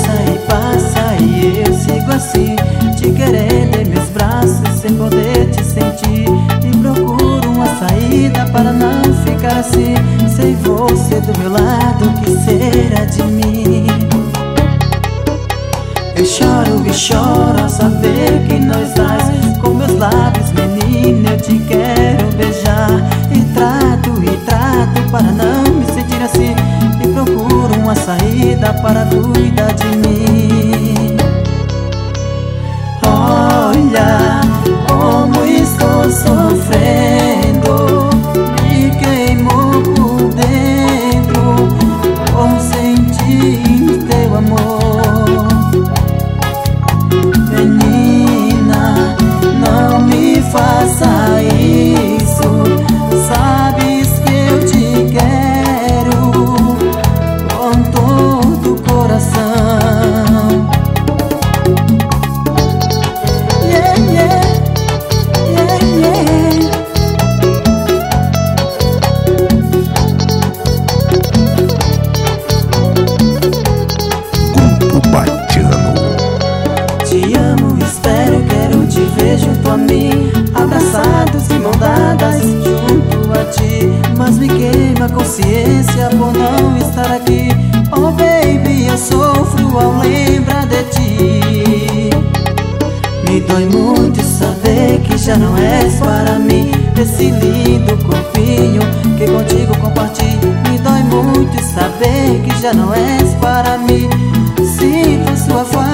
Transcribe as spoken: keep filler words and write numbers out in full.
passa e passa e eu sigo assim, te querendo em meus braços sem poder te sentir. E procuro uma saída para não ficar assim, sem você do meu lado, o que será de mim? Eu choro e choro ao saber que nós dois, com meus lábios, menina, eu te quero beijar. E trato e trato para não me sentir assim, e procuro uma saída para cuidar de mim. Olha como estou sofrendo, me queimou por dentro por sentir teu amor. Menina, não me faça isso, sabes que eu te quero com todo o coração. Yeah, yeah, yeah, yeah. Grupo Batiano. Te amo, espero, quero te ver junto a mim, abraçados e mão dadas junto a ti. Mas me queima a consciência por não estar aqui. Oh baby, eu sofro ao lembrar de ti. Me dói muito saber que já não és para mim, esse lindo corpinho que contigo compartilho. Me dói muito saber que já não és para mim. Sinto sua falta